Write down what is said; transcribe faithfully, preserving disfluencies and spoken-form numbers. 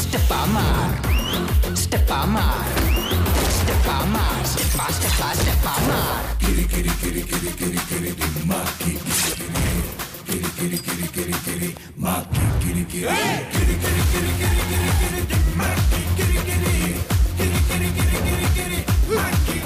Stepamar, Stepamar, Stepamar, Stepamar, Stepamar, Stepamar. Kiri kiri kiri kiri kiri kiri di maki kiri kiri kiri kiri kiri maki kiri kiri kiri kiri kiri kiri kiri kiri di maki kiri kiri kiri kiri kiri kiri kiri maki